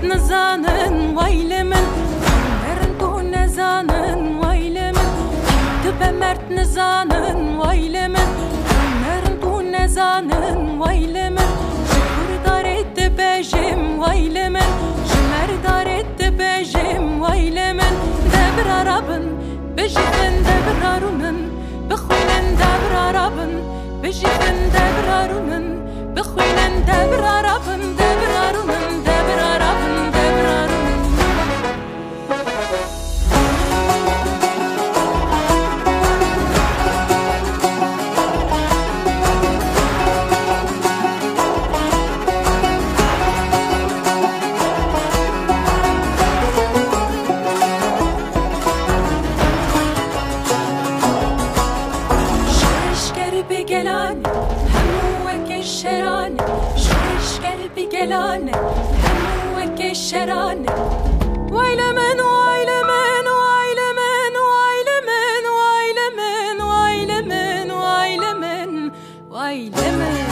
نزانن وایل من مرن تو نزانن وایل من تو به مرد نزانن وایل من مرن تو نزانن وایل من شکر دارید بجم وایل من شمر دارید بجم وایل من دبر عربن بجفن دبر عرونن بخوینن دبر عربن بجفن دبر عرونن بخوینن دبر عربن دبر عرونن دبر عربن دبر عرونن بگلان همو که شران ششگر بگلان همو که شران وایل من وایل من وایل من وایل من وایل من وایل من وایل من وایل من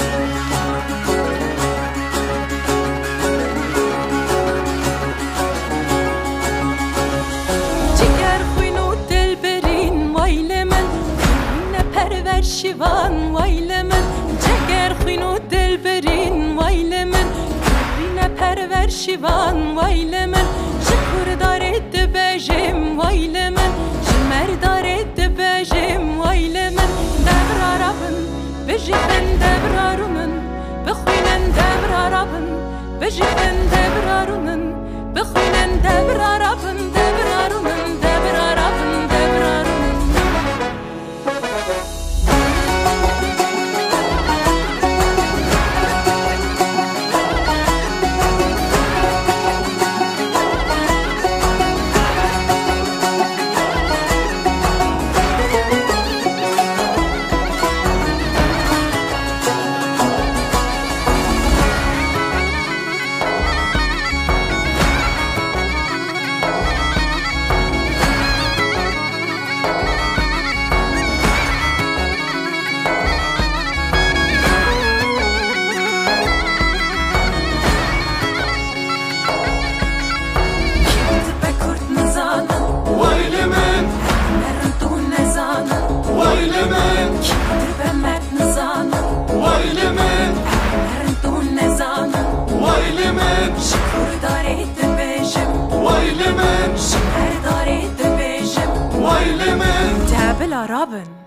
جگر خوینو دل برین وایل من پرور شیوان وایل من جگر خوینو دل برین وایل من بینه پرور شیوان وایل من شکر دارید بجم وایل من شمر دارید بجم وایل من دبر عربن بجفن دبر عرونن بخوینن دبر عربن بجفن دبر عرونن بخوینن دبر عربن دبر عرونن دبر عربن دبر عرونن وایل من دبل عربن